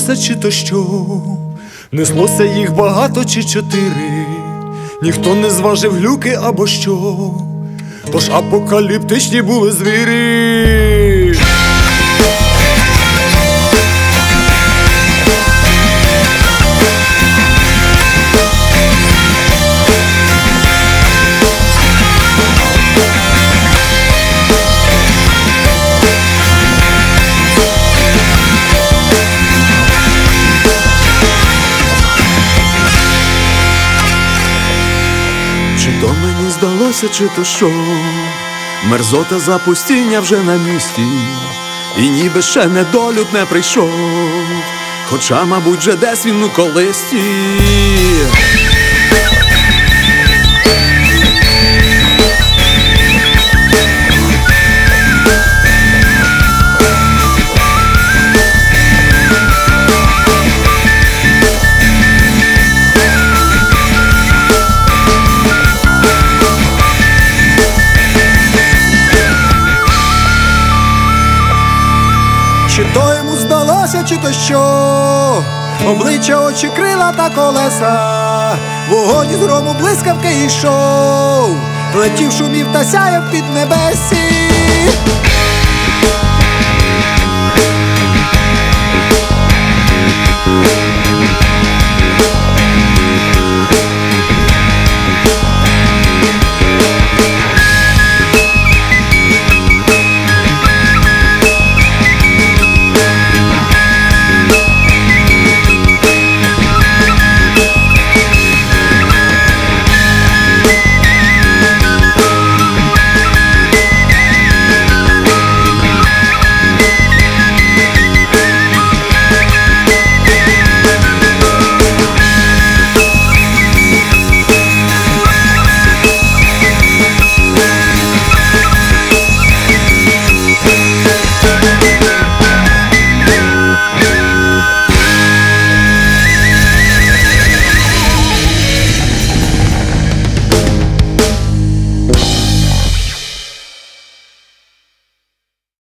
здалося, чи то що? Неслося їх багато чи 4, ніхто не зважив глюки або що, тож апокаліптичні були звірі. Чи то мені здалося, чи то що? Мерзота запустіння вже на місці, і ніби ще недолюд не прийшов, хоча, мабуть, вже десь він у колисті. Чи то йому здалося, чи то що? Обличчя, очі, крила та колеса, вогонь із грому блискавки йшов, летів, шумів та сяяв під небесі.